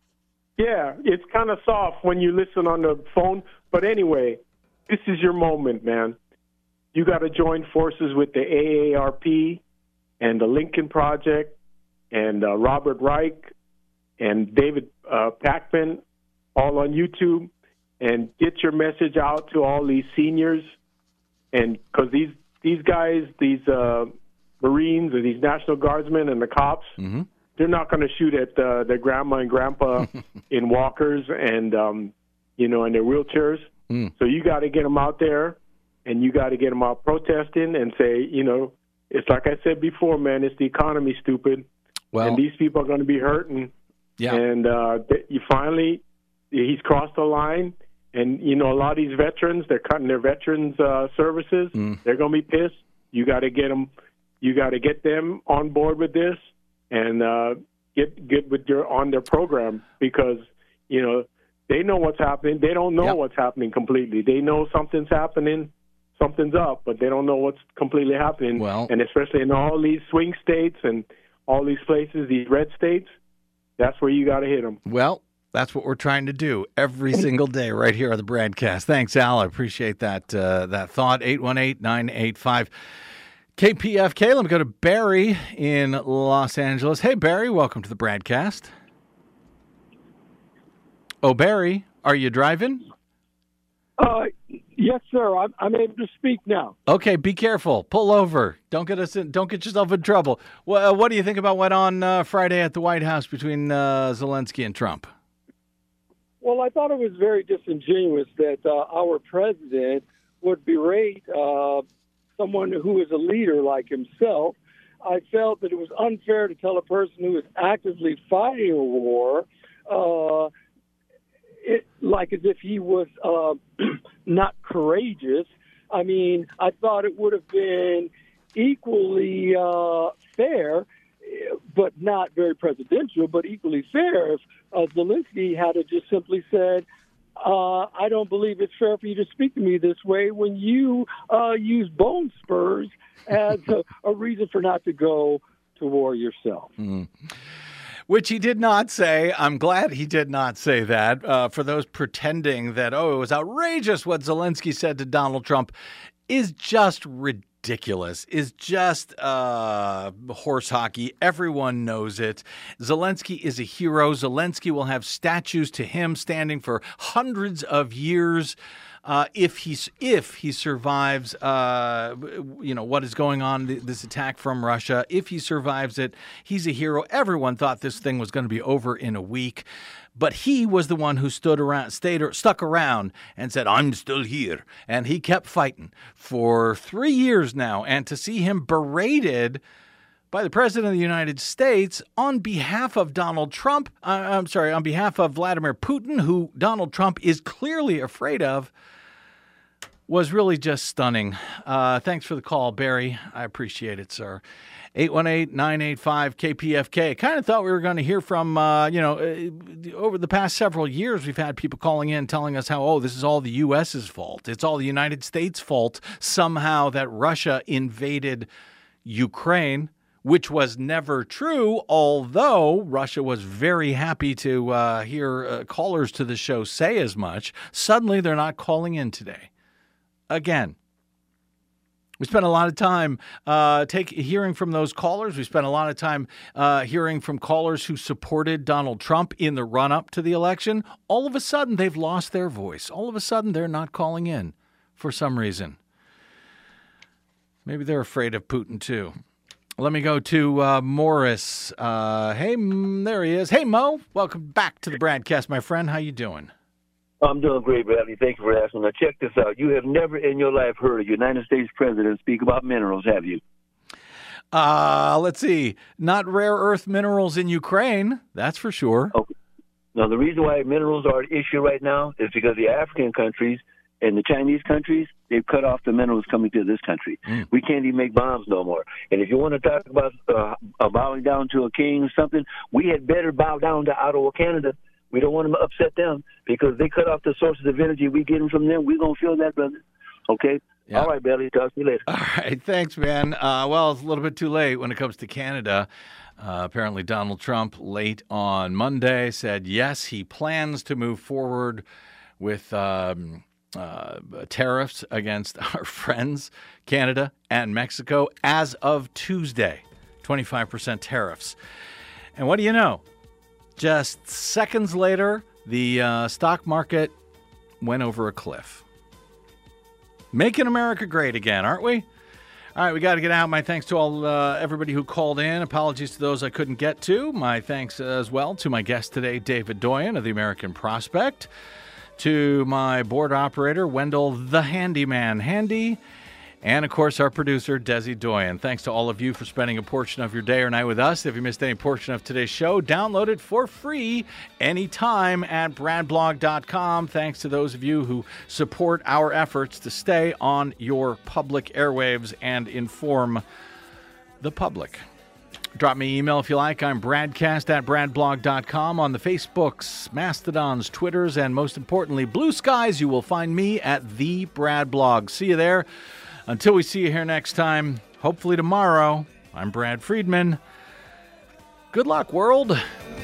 Yeah, it's kind of soft when you listen on the phone. But anyway, this is your moment, man. You got to join forces with the A A R P and the Lincoln Project and uh, Robert Reich and David uh, Pakman, all on YouTube, and get your message out to all these seniors. And because these, these guys, these uh, Marines or these National Guardsmen and the cops, Mm-hmm. they're not going to shoot at uh, their grandma and grandpa in walkers and, um, you know, in their wheelchairs. Mm. So you got to get them out there, and you got to get them out protesting and say, you know, it's like I said before, man, it's the economy, stupid. Well, and these people are going to be hurting. yeah. And uh, th- you finally, he's crossed the line. And, you know, a lot of these veterans, they're cutting their veterans uh, services. Mm. They're going to be pissed. You got to get them, you got to get them on board with this and uh, get get with your on their program, because, you know, they know what's happening. They don't know Yep. what's happening completely. They know something's happening, something's up, but they don't know what's completely happening. Well- and especially in all these swing states and all these places, these red states, that's where you got to hit them. Well, that's what we're trying to do every single day right here on the broadcast. Thanks, Al. I appreciate that uh, that thought. eight one eight, nine eight five, K P F K. Let me go to Barry in Los Angeles. Hey, Barry, welcome to the broadcast. Oh, Barry, are you driving? Uh, yes, sir. I'm, I'm able to speak now. Okay, be careful. Pull over. Don't get us in, don't get yourself in trouble. Well, uh, what do you think about what on uh, Friday at the White House between uh, Zelensky and Trump? Well, I thought it was very disingenuous that uh, our president would berate uh, someone who is a leader like himself. I felt that it was unfair to tell a person who is actively fighting a war, uh, it, like as if he was uh, not courageous. I mean, I thought it would have been equally uh, fair, but not very presidential, but equally fair if uh, Zelensky had to just simply said, uh, I don't believe it's fair for you to speak to me this way when you uh, use bone spurs as a, a reason for not to go to war yourself. Mm. Which he did not say. I'm glad he did not say that. Uh, for those pretending that, oh, it was outrageous what Zelensky said to Donald Trump is just ridiculous, is just uh, horse hockey. Everyone knows it. Zelensky is a hero. Zelensky will have statues to him standing for hundreds of years. Uh, if he if he survives, uh, you know, what is going on, this attack from Russia, if he survives it, he's a hero. Everyone thought this thing was going to be over in a week, but he was the one who stood around, stayed or stuck around and said, I'm still here. And he kept fighting for three years now. And to see him berated by the President of the United States on behalf of Donald Trump, uh, I'm sorry, on behalf of Vladimir Putin, who Donald Trump is clearly afraid of, was really just stunning. Uh, thanks for the call, Barry. I appreciate it, sir. eight one eight, nine eight five, K P F K. Kind of thought we were going to hear from, uh, you know, uh, over the past several years, we've had people calling in telling us how, oh, this is all the U S's fault. It's all the United States' fault somehow that Russia invaded Ukraine, which was never true, although Russia was very happy to uh, hear uh, callers to the show say as much. Suddenly, they're not calling in today. Again, we spent a lot of time uh, take, hearing from those callers. We spent a lot of time uh, hearing from callers who supported Donald Trump in the run-up to the election. All of a sudden, they've lost their voice. All of a sudden, they're not calling in for some reason. Maybe they're afraid of Putin, too. Let me go to uh, Morris. Uh, hey, there he is. Hey, Mo. Welcome back to the broadcast, my friend. How you doing? I'm doing great, Bradley. Thank you for asking. Now, check this out. You have never in your life heard a United States president speak about minerals, have you? Uh, let's see. Not rare earth minerals in Ukraine. That's for sure. Okay. Now, the reason why minerals are an issue right now is because the African countries and the Chinese countries, they've cut off the minerals coming to this country. Mm. We can't even make bombs no more. And if you want to talk about uh, bowing down to a king or something, we had better bow down to Ottawa, Canada. We don't want to upset them because they cut off the sources of energy we getting from them. We're going to feel that, brother. Okay? Yeah. All right, Billy. Talk to you later. All right. Thanks, man. Uh, well, it's a little bit too late when it comes to Canada. Uh, apparently, Donald Trump, late on Monday, said, yes, he plans to move forward with um, uh, tariffs against our friends, Canada and Mexico, as of Tuesday, twenty-five percent tariffs. And what do you know? Just seconds later, the uh, stock market went over a cliff. Making America great again, aren't we? All right, we got to get out. My thanks to all uh, everybody who called in. Apologies to those I couldn't get to. My thanks as well to my guest today, David Doyen of the American Prospect. To my board operator, Wendell the Handyman Handy. And, of course, our producer, Desi Doyen. Thanks to all of you for spending a portion of your day or night with us. If you missed any portion of today's show, download it for free anytime at brad blog dot com. Thanks to those of you who support our efforts to stay on your public airwaves and inform the public. Drop me an email if you like. I'm bradcast at brad blog dot com. On the Facebooks, Mastodons, Twitters, and most importantly, Blue Skies, you will find me at The Brad Blog. See you there. Until we see you here next time, hopefully tomorrow, I'm Brad Friedman. Good luck, world.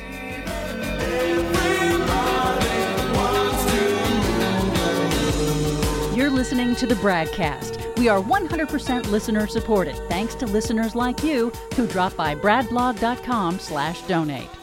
You're listening to the Bradcast. We are one hundred percent listener supported, thanks to listeners like you who drop by brad blog dot com slash donate.